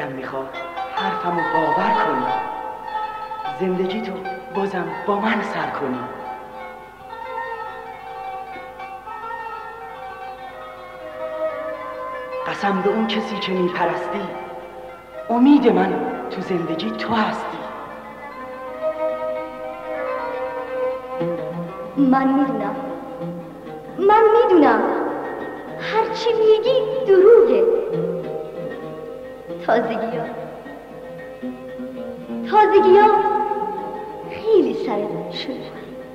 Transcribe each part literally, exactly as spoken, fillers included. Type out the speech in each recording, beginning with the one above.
دلم میخواد حرفمو باور کنی، زندگی تو بازم با من سر کنی. قسم به اون کسی که میپرستی، امید من تو زندگی تو هستی. من میدونم من میدونم هرچی میگی دروغه. تازگی ها تازگی ها خیلی سرت شده.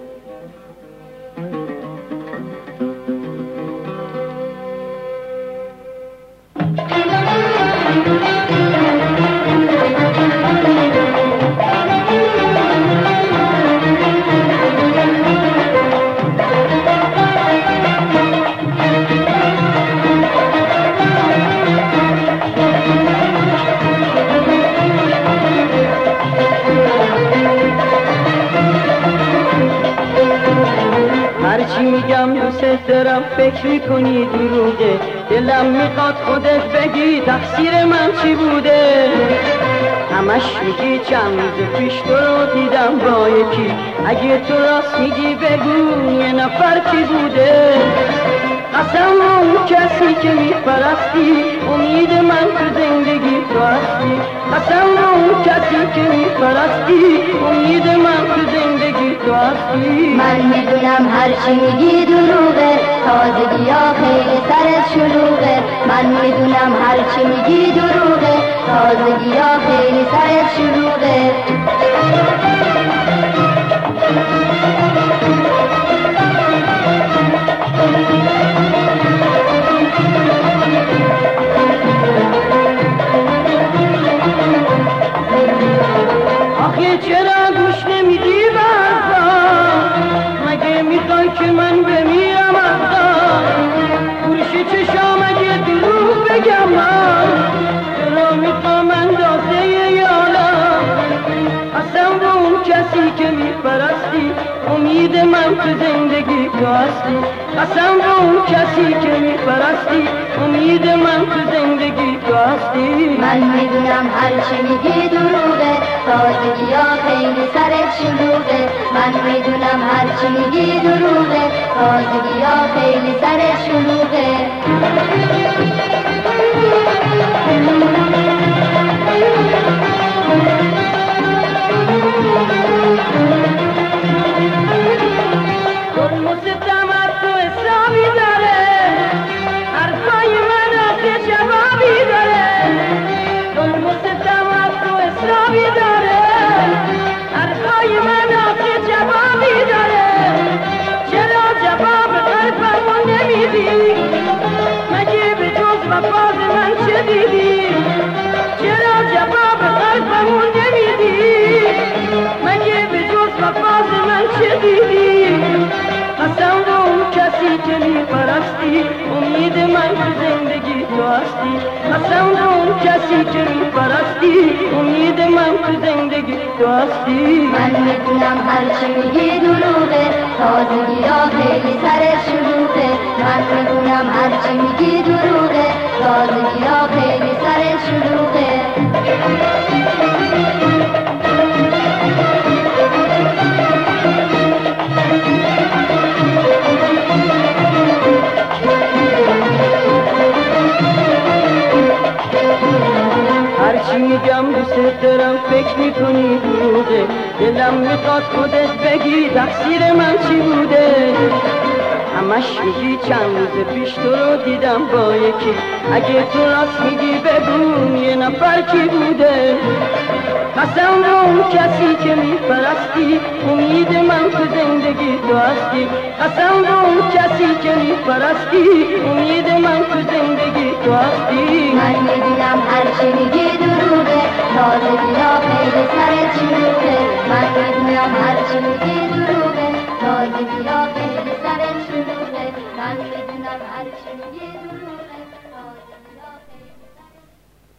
هرچی میگم دوست دارم فکر میکنی دروغه. دلم میخواد خودت بگی تقصیر من چی بوده. همش میگی چند روز پیش تو رو دیدم با یکی. اگه تو راست میگی بگو یه نفر کی بوده. قسم اون کسی که میپرستی، امید من تو زندگی تو هستی. قسم اون کسی که میپرستی، امید من تو زندگی تو هستی. من میدونم هرچی میگی دروغه، تازگی ها خیلی سرت شلوغه. من میدونم هرچی میگی دروغه، تازگی ها خیلی سرت شلوغه. آخه چرا گوش نمیدی به حرفم؟ مگه میخوای که من بمیرم ازم؟ گوش چشام اگه دروغ بگم من، چرا میخوام اندازه یادم؟ قسم به اون کسی که میپرستی، امید من تو زندگی تو هستی. قسم به اون کسی که میپرستی، امید من تو زندگی تو هستی. من میدونم هرچی میگی دروغه، تازگی ها خیلی سرت شلوغه. من میدونم هرچی میگی دروغه، تازگی ها خیلی سرت شلوغه. ظلم و ستم از تو حسابی داره، حرفای من آخه جوابی داره. ظلم و ستم از تو حسابی داره، حرفای من آخه جوابی داره. چرا جواب قلبمو نمیدی؟ مگه به جز وفاز من چه دیدی؟ چرا جواب قلبمو نمیدی؟ مگه به جز وفاز من چه دیدی؟ قسم به اون کسی که میپرستی، امید من تو زندگی تو هستی. قسم به اون کسی که میپرستی، امید من تو زندگی تو هستی. من میدونم هرچی میگی دروغه، تازگی ها خیلی سرت شلوغه. من میدونم هرچی میگی دروغه، تازگی ها خیلی سرت شلوغه. هرچی میگم دوست دارم فکر میکنی دروغه. دلم میخواد خودت بگی تقصیر من چی بوده. همش میگی چند روز پیش تو رو دیدم با یکی. اگه تو راست میگی بگو یه نفر کی بوده. قسم به اون کسی که میپرستی، امید من تو زندگی تو هستی. قسم به اون کسی که میپرستی، امید من تو زندگی تو هستی. من میدونم هرچی میگی دروغه، تازگی ها خیلی سرت شلوغه. من میدونم هرچی میگی دروغه، تازگی ها خیلی سرت شلوغه. من میدونم هرچی میگی دروغه.